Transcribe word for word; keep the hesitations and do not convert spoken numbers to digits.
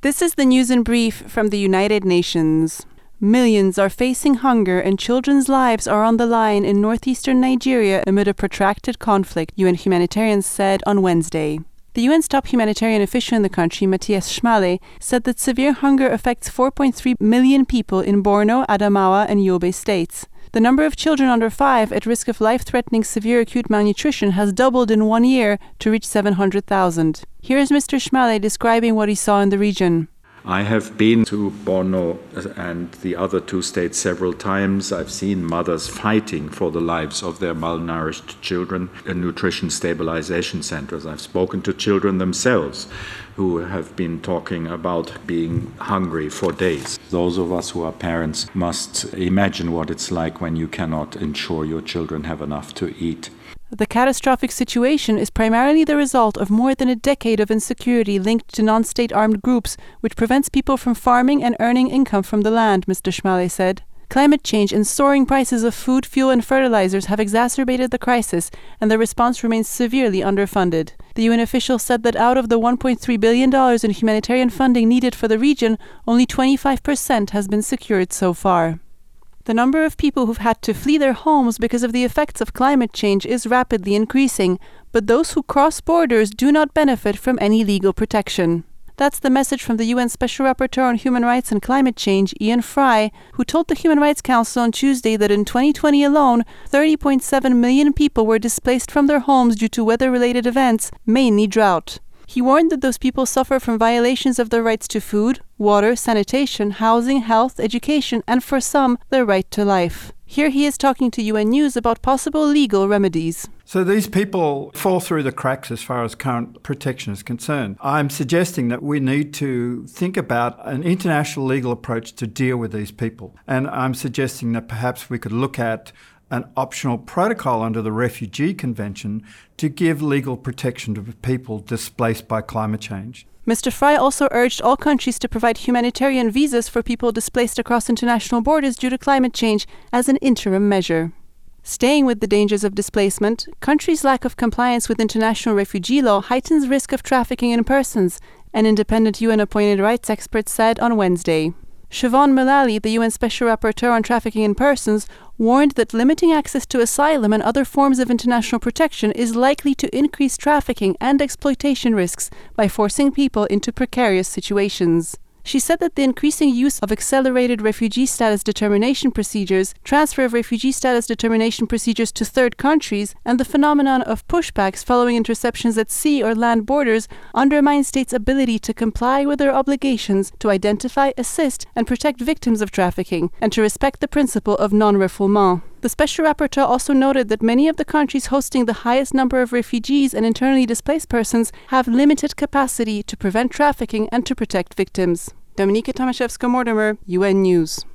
This is the news in brief from the United Nations. Millions are facing hunger and children's lives are on the line in northeastern Nigeria amid a protracted conflict, U N humanitarians said on Wednesday. The U N's top humanitarian official in the country, Matthias Schmale, said that severe hunger affects four point three million people in Borno, Adamawa, and Yobe states. The number of children under five at risk of life-threatening severe acute malnutrition has doubled in one year to reach seven hundred thousand. Here is Mister Schmale describing what he saw in the region. I have been to Borno and the other two states several times. I've seen mothers fighting for the lives of their malnourished children in nutrition stabilization centers. I've spoken to children themselves who have been talking about being hungry for days. Those of us who are parents must imagine what it's like when you cannot ensure your children have enough to eat. The catastrophic situation is primarily the result of more than a decade of insecurity linked to non-state armed groups, which prevents people from farming and earning income from the land, Mister Schmale said. Climate change and soaring prices of food, fuel and fertilizers have exacerbated the crisis, and the response remains severely underfunded. The U N official said that out of the one point three billion dollars in humanitarian funding needed for the region, only twenty-five percent has been secured so far. The number of people who've had to flee their homes because of the effects of climate change is rapidly increasing, but those who cross borders do not benefit from any legal protection. That's the message from the U N Special Rapporteur on Human Rights and Climate Change, Ian Fry, who told the Human Rights Council on Tuesday that in twenty twenty alone, thirty point seven million people were displaced from their homes due to weather-related events, mainly drought. He warned that those people suffer from violations of their rights to food, water, sanitation, housing, health, education, and for some, their right to life. Here he is talking to U N News about possible legal remedies. So these people fall through the cracks as far as current protection is concerned. I'm suggesting that we need to think about an international legal approach to deal with these people. And I'm suggesting that perhaps we could look at an optional protocol under the Refugee Convention to give legal protection to people displaced by climate change. Mister Fry also urged all countries to provide humanitarian visas for people displaced across international borders due to climate change as an interim measure. Staying with the dangers of displacement, countries' lack of compliance with international refugee law heightens risk of trafficking in persons, an independent U N-appointed rights expert said on Wednesday. Siobhan Mullally, the U N Special Rapporteur on Trafficking in Persons, warned that limiting access to asylum and other forms of international protection is likely to increase trafficking and exploitation risks by forcing people into precarious situations. She said that the increasing use of accelerated refugee status determination procedures, transfer of refugee status determination procedures to third countries, and the phenomenon of pushbacks following interceptions at sea or land borders undermine states' ability to comply with their obligations to identify, assist, and protect victims of trafficking, and to respect the principle of non-refoulement. The Special Rapporteur also noted that many of the countries hosting the highest number of refugees and internally displaced persons have limited capacity to prevent trafficking and to protect victims. Dominika Tomaszewska-Mortimer, U N News.